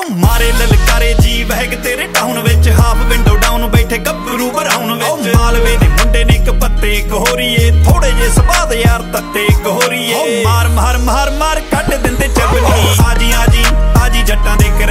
ਮਾਰੇ ਲਲਕਾਰੇ ਜੀ ਵਹਿਗ ਤੇਰੇ ਟਾਊਨ ਵਿੱਚ ਹਾਫ ਵਿੰਡੋ ਡਾਊਨ ਬੈਠੇ ਗੱਭਰੂ ਬਰਾਉਨ ਵਿੱਚ ਮਾਲਵੇ ਦੇ ਮੁੰਡੇ ਨੇ ਇੱਕ ਪੱਤੇ ਗੋਰੀਏ ਥੋੜੇ ਜੇ ਸਵਾਦ ਯਾਰ ਤੱਤੇ ਗੋਰੀਏ ਮਾਰ ਮਾਰ ਮਾਰ ਮਾਰ ਕੱਢ ਦਿੰਦੇ ਚੱਬਲੀ ਆਜੀ ਆਜੀ ਆਜੀ ਜੱਟਾਂ ਦੇ